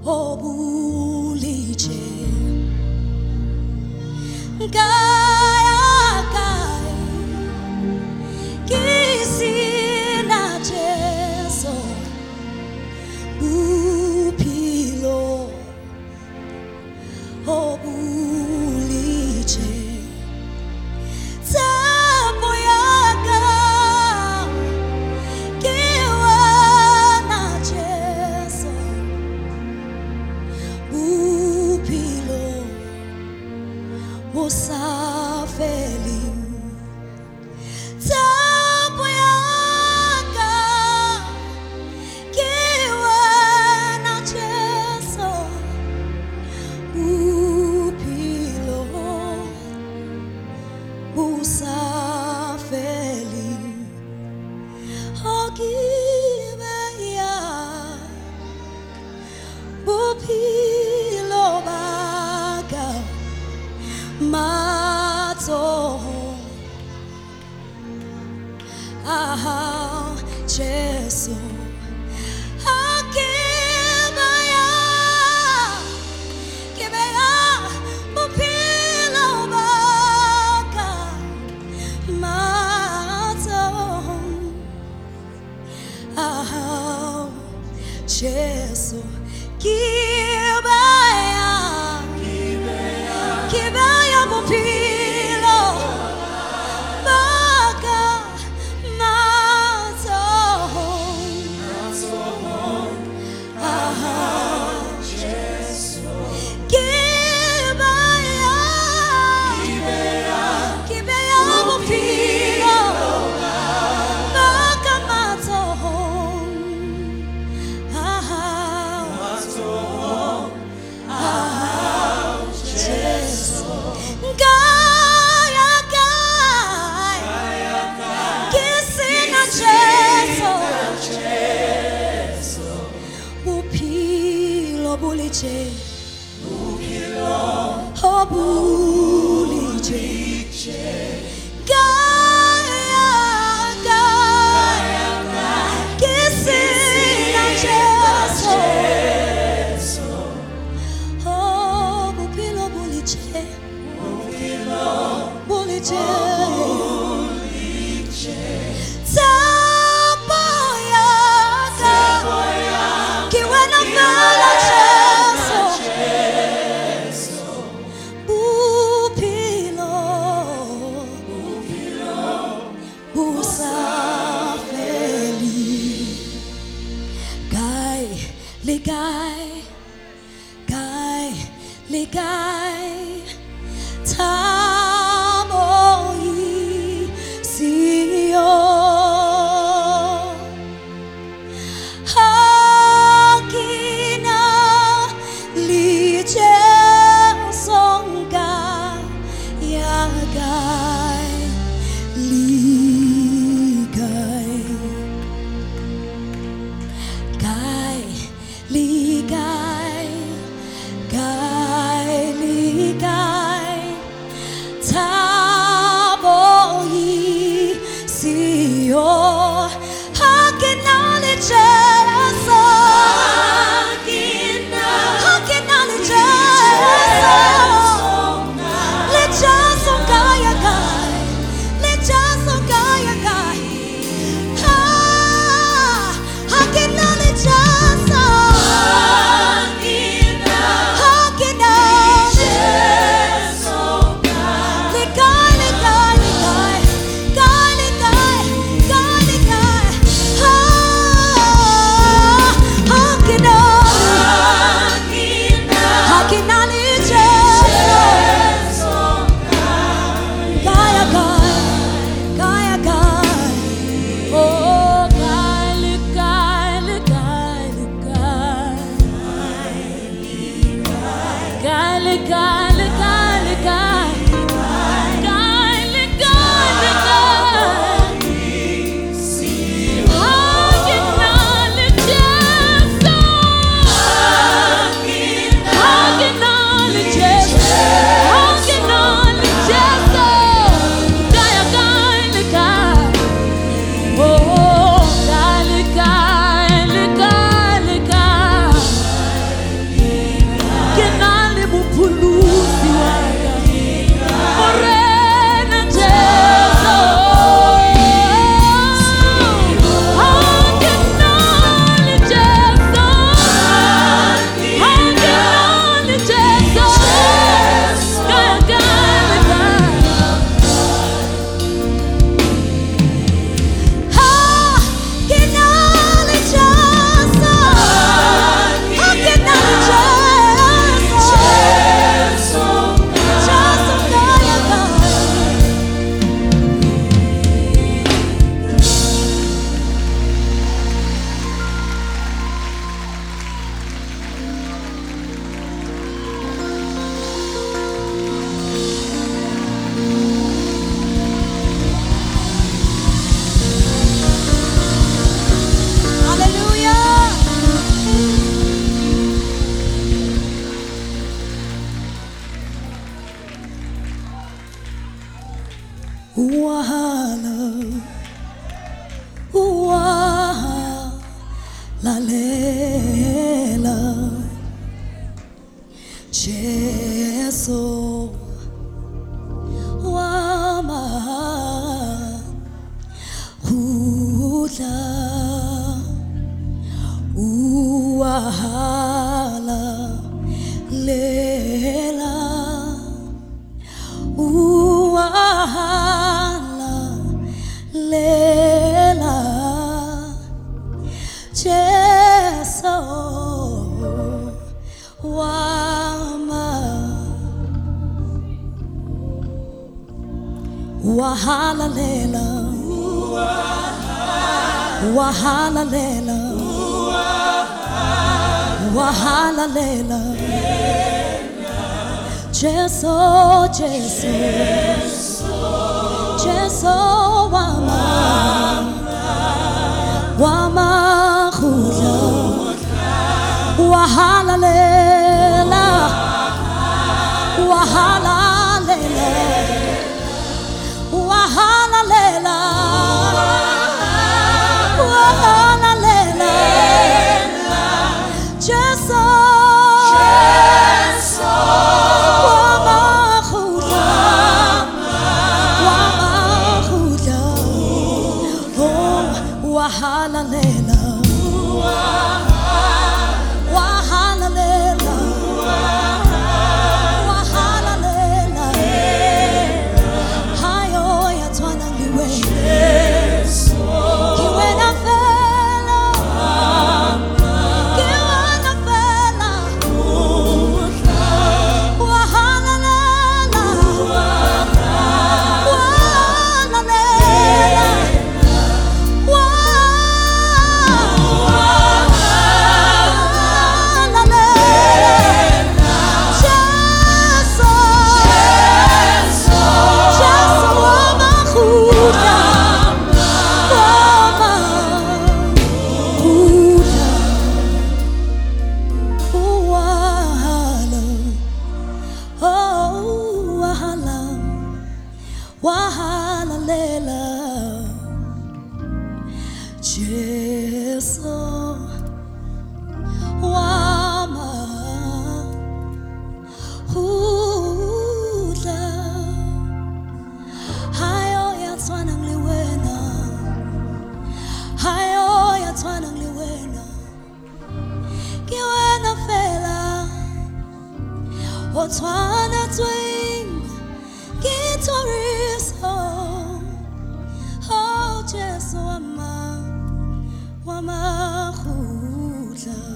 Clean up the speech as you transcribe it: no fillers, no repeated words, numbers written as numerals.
obuliche Gaya Gai Kisina Jeso Upilo obuliche Tapoyaga Kiwana Jeso Upilo Musafeli Tapoyaga Kiwana Jeso Upilo Musafeli Ogibeya Upilo Baga Mato Aha Jesu Ogibeya Gibeya Upilo Baga Mato Aha Jesu Gibeya Gibeya Upilo Baga Mato Aha Jesu Gibeya Gibeya Upilo Baga Mato Aha Jesu Gaya Gaya Kisina Jesu Upilo Buliche Obuliche Gaya Gaya Kisina Jesu Oh, Upilo Buliche Buliche Tapoyaga Kiwana Fala Jesu Upilo Busafeli Gai Ligai Gai Ligai Tamoi Sio Hakina Liche Songa Yagai Ligai Gai Ligai Gai Ligai Taboi Sio Hakinali Jesu Hakinali Jesu Lejaso Gaya Gai Lejaso Gaya Gai Hakinali Jesu Hakinali lela uwahala lela Jesu wama wahala lela wahala lela wahala lela Jesu Jesu Jesu wama wama khula wahala lela wahala lela wahala lela wahala lela Jesu wama khula oh wahala lela wahala lela wahala lela hayo yatwana ndiwe kiwe na fela wahala lela wahala lela wahala lela Jesu wama hula hayo yatwana ngliwena hayo yatwana ngliwena kiwena fela otwana twing Gitoriso oh Jesu wama khula